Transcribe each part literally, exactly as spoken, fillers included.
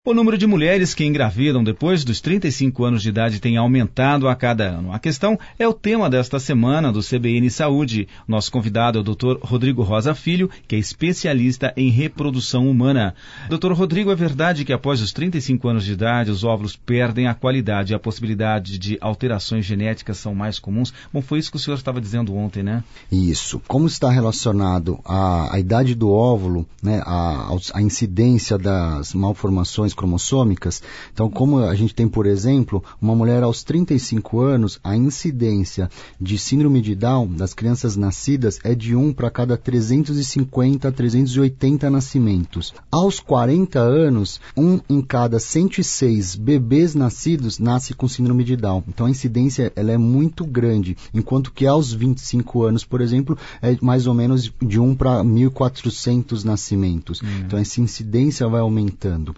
O número de mulheres que engravidam depois dos trinta e cinco anos de idade tem aumentado a cada ano. A questão é o tema desta semana do C B N Saúde. Nosso convidado é o doutor Rodrigo Rosa Filho, que é especialista em reprodução humana. doutor Rodrigo, é verdade que após os trinta e cinco anos de idade os óvulos perdem a qualidade e a possibilidade de alterações genéticas são mais comuns? Bom, foi isso que o senhor estava dizendo ontem, né? Isso. Como está relacionado à, à idade do óvulo, né, à, à incidência das malformações cromossômicas, então como a gente tem, por exemplo, uma mulher aos trinta e cinco anos, a incidência de síndrome de Down das crianças nascidas é de um para cada trezentos e cinquenta a trezentos e oitenta nascimentos. Aos quarenta anos, um em cada cento e seis bebês nascidos nasce com síndrome de Down. Então a incidência ela é muito grande, enquanto que aos vinte e cinco anos, por exemplo, é mais ou menos de um para mil e quatrocentos nascimentos. Hum. Então essa incidência vai aumentando.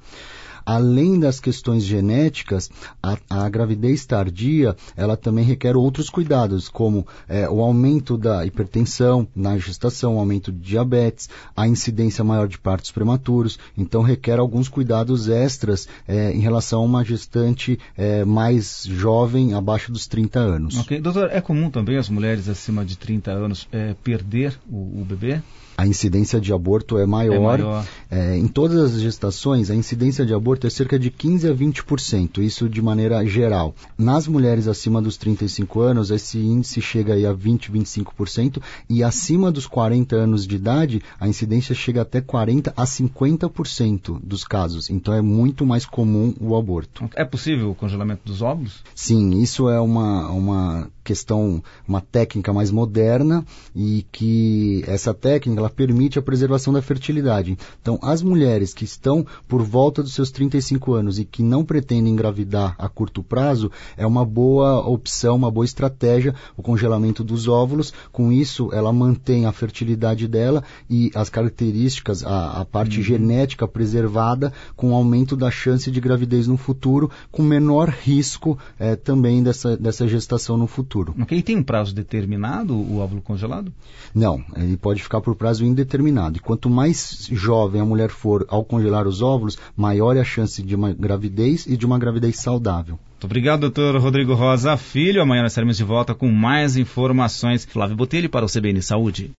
Além das questões genéticas, a, a gravidez tardia, ela também requer outros cuidados, como é, o aumento da hipertensão na gestação, o aumento de diabetes, a incidência maior de partos prematuros, então requer alguns cuidados extras é, em relação a uma gestante é, mais jovem, abaixo dos trinta anos. Ok. Doutor, é comum também as mulheres acima de trinta anos é, perder o, o bebê? A incidência de aborto é maior. É maior. É, em todas as gestações, a incidência de aborto é cerca de quinze a vinte por cento, isso de maneira geral. Nas mulheres acima dos trinta e cinco anos, esse índice chega aí a vinte, vinte e cinco por cento, e acima dos quarenta anos de idade, a incidência chega até quarenta a cinquenta por cento dos casos. Então é muito mais comum o aborto. É possível o congelamento dos óvulos? Sim, isso é uma, uma questão, uma técnica mais moderna, e que essa técnica ela permite a preservação da fertilidade. Então, as mulheres que estão por volta dos seus trinta e cinco anos e que não pretendem engravidar a curto prazo, é uma boa opção, uma boa estratégia, o congelamento dos óvulos. Com isso, ela mantém a fertilidade dela e as características, a, a parte uhum. genética preservada, com aumento da chance de gravidez no futuro, com menor risco é, também dessa, dessa gestação no futuro. Ok, e tem um prazo determinado o óvulo congelado? Não, ele pode ficar por prazo indeterminado. E quanto mais jovem a mulher for ao congelar os óvulos, maior é a chance de uma gravidez e de uma gravidez saudável. Muito obrigado, doutor Rodrigo Rosa Filho. Amanhã nós estaremos de volta com mais informações. Flávio Botelho para o C B N Saúde.